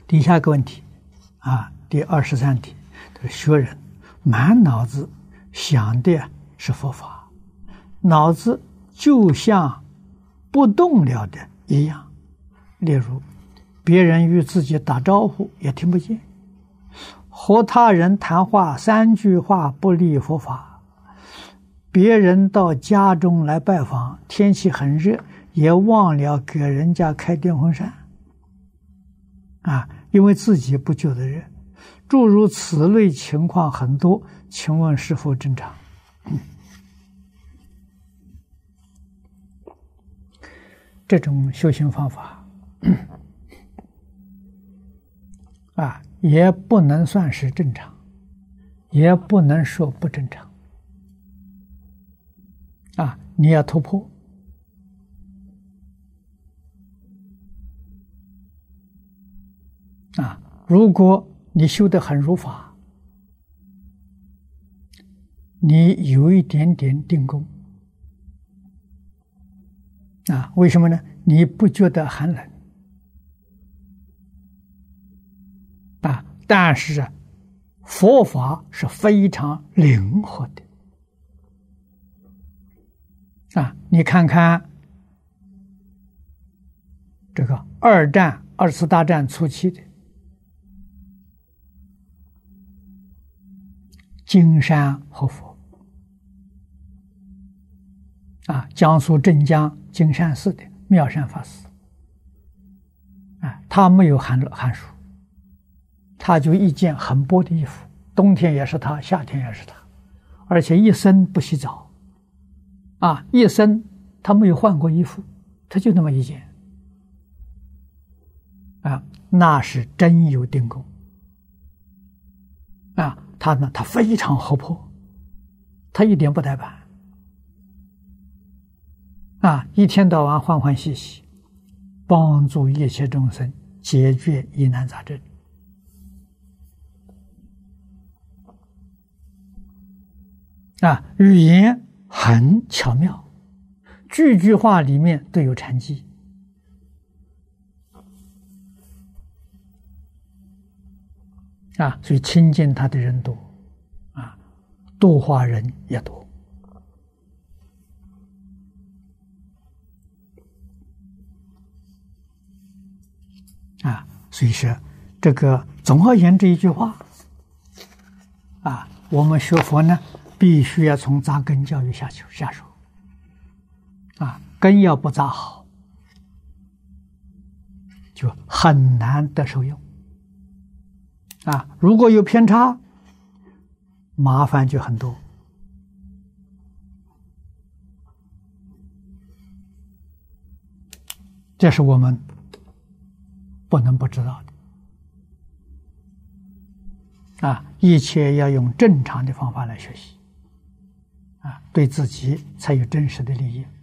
底下一个问题第23题，这个学人满脑子想的是佛法，脑子就像不动了的一样。例如，别人与自己打招呼也听不见，和他人谈话3句话不离佛法，别人到家中来拜访，天气很热，也忘了给人家开电风扇因为自己不觉得热。诸如此类情况很多，请问是否正常？这种修行方法也不能算是正常，也不能说不正常你要突破如果你修得很如法，你有一点点定功为什么呢？你不觉得寒冷但是佛法是非常灵活的你看看这个二次大战初期的金山活佛江苏镇江金山寺的妙善法师他没有寒暑，他就一件很薄的衣服，冬天也是他，夏天也是他，而且一生不洗澡一生他没有换过衣服，他就那么一件那是真有定功他非常活泼，他一点不怠慢一天到晚欢欢喜喜，帮助一切众生解决疑难杂症语言很巧妙，句句话里面都有禅机所以亲近他的人多度化人也多所以说这个总而言之一句话我们学佛呢，必须要从扎根教育下手根要不扎好，就很难得受用如果有偏差，麻烦就很多这是我们不能不知道的一切要用正常的方法来学习对自己才有真实的利益。